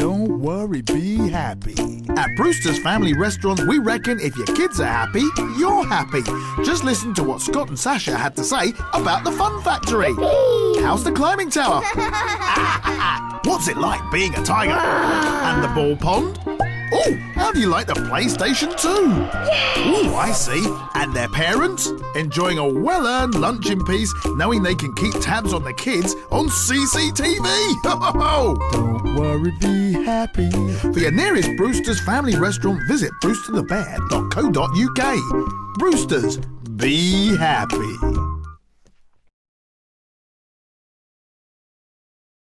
Don't worry, be happy. At Brewster's Family Restaurant, we reckon if your kids are happy, you're happy. Just listen to what Scott and Sasha had to say about the Fun Factory. How's the climbing tower? What's it like being a tiger? And the ball pond? Oh, how do you like the PlayStation 2? Oh, I see. And their parents? Enjoying a well-earned lunch in peace, knowing they can keep tabs on the kids on CCTV. Don't worry, be happy. For your nearest Brewster's Family Restaurant, visit brewsterthebear.co.uk. Brewster's, be happy.